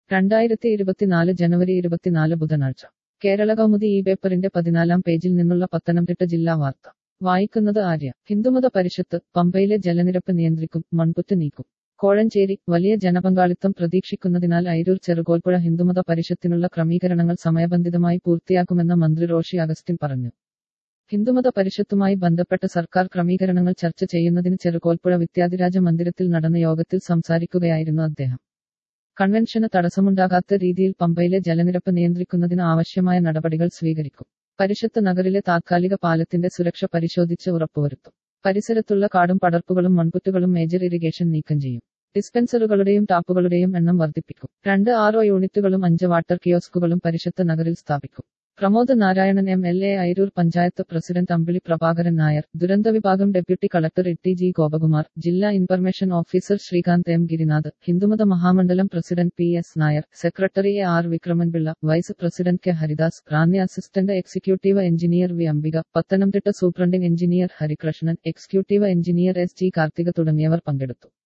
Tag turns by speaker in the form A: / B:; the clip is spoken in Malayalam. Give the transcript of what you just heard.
A: 2024 ജനുവരി 24 ബുധനാഴ്ച കേരളകൗമുദി ഈ പേപ്പറിന്റെ 14-ാം പേജിൽ നിന്നുള്ള പത്തനംതിട്ട ജില്ലാ വാർത്ത വായിക്കുന്നത് ആര്യ. ഹിന്ദുമത പരിഷത്ത് പമ്പയിലെ ജലനിരപ്പ് നിയന്ത്രിക്കും, മൺപുറ്റ് നീക്കും. കോഴഞ്ചേരി വലിയ ജനപങ്കാളിത്തം പ്രതീക്ഷിക്കുന്നതിനാൽ അയിരൂർ ചെറുകോൽപ്പുഴ ഹിന്ദുമത പരിഷത്തിനുള്ള ക്രമീകരണങ്ങൾ സമയബന്ധിതമായി പൂർത്തിയാക്കുമെന്ന് മന്ത്രി റോഷി അഗസ്റ്റിൻ പറഞ്ഞു. ഹിന്ദുമത പരിഷത്തുമായി ബന്ധപ്പെട്ട് സർക്കാർ ക്രമീകരണങ്ങൾ ചർച്ച ചെയ്യുന്നതിന് ചെറുകോൽപ്പുഴ വിദ്യാധിരാജ മന്ദിരത്തിൽ നടന്ന യോഗത്തിൽ സംസാരിക്കുകയായിരുന്നു അദ്ദേഹം. കൺവെൻഷന് തടസ്സമുണ്ടാകാത്ത രീതിയിൽ പമ്പയിലെ ജലനിരപ്പ് നിയന്ത്രിക്കുന്നതിന് ആവശ്യമായ നടപടികൾ സ്വീകരിക്കും. പരിഷത്ത് നഗറിലെ താത്കാലിക പാലത്തിന്റെ സുരക്ഷ പരിശോധിച്ച് ഉറപ്പുവരുത്തും. പരിസരത്തുള്ള കാടും പടർപ്പുകളും മൺപുറ്റുകളും മേജർ ഇറിഗേഷൻ നീക്കം ചെയ്യും. ഡിസ്പെൻസറുകളുടെയും ടാപ്പുകളുടെയും എണ്ണം വർദ്ധിപ്പിക്കും. 2 RO യൂണിറ്റുകളും 5 വാട്ടർ കിയോസ്കുകളും പരിഷത്ത് നഗറിൽ സ്ഥാപിക്കും. പ്രമോദ് നാരായണൻ MLA, അയിരൂർ പഞ്ചായത്ത് പ്രസിഡന്റ് അമ്പിളി പ്രഭാകരൻ നായർ, ദുരന്തവിഭാഗം ഡെപ്യൂട്ടി കളക്ടർ T.G. ഗോപകുമാർ, ജില്ലാ information officer Sreekanth M. Girinath, ഹിന്ദുമത മഹാമണ്ഡലം president P.S. Nair, secretary A.R. Vikraman Pillai, vice president K. Haridas, Ranni assistant executive engineer V. Ambika, Pathanamthitta superintending engineer Harikrishnan, executive engineer S. G. Karthika തുടങ്ങിയവർ പങ്കെടുത്തു.